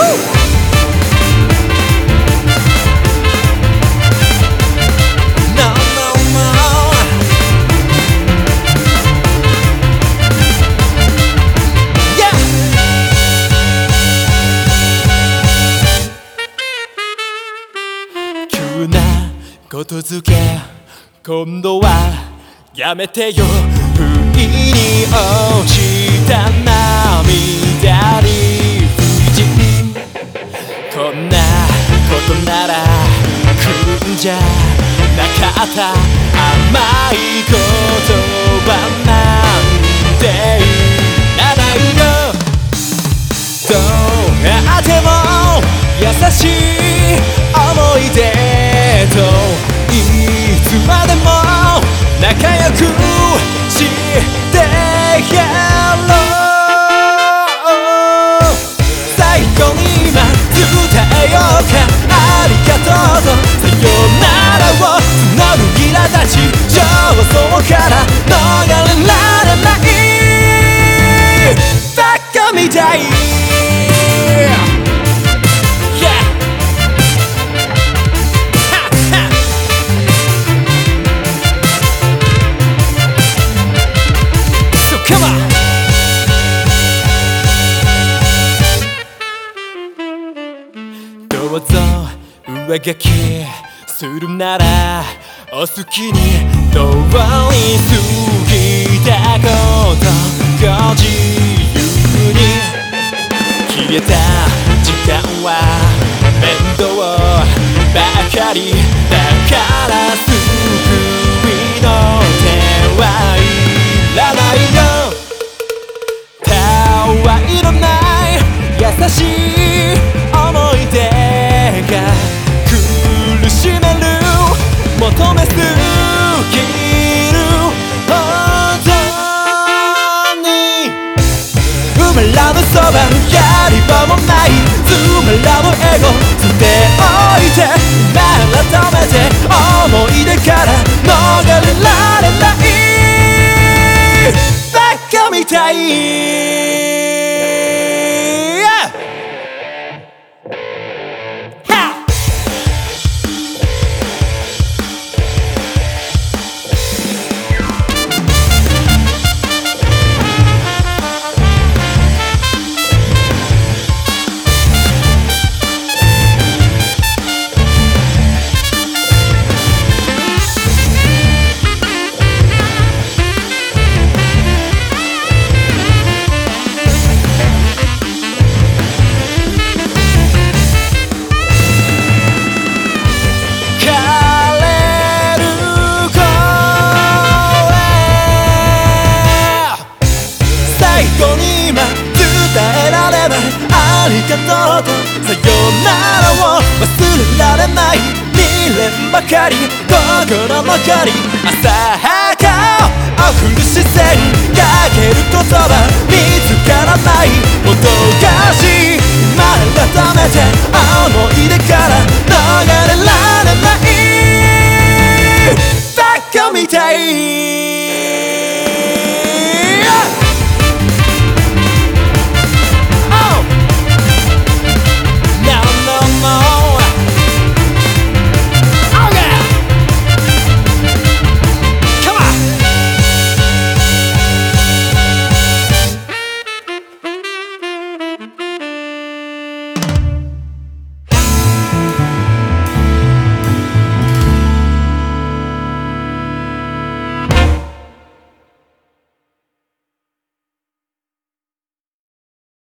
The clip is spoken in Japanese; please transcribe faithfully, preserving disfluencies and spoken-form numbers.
ことづけ今度はやめてよ。不意に落ちた涙に不尽、こんなことなら来るんじゃなかった。甘い言葉なんていらないよ。どうやっても優しい思い出といつまでも仲良くしてやろう。最後に今伝えようか、ありがとうとさよならを募る苛立ち、上層から逃れられないバカみたい。どうぞ上書きするならお好きに通り過ぎたことご自由に。消えた時間は面倒ばかりだから救いの手はいらないよ。たわいのない優しい思い出が苦しめる、求めすぎる本当に。うまらぬそばやり場もないつまらぬエゴ捨ておいて、今改めて思い出から逃れられないバカみたい。ありがとうとさよならを忘れられない未練ばかり心残り、浅はかを送る視線かける言葉見つからないもどかしい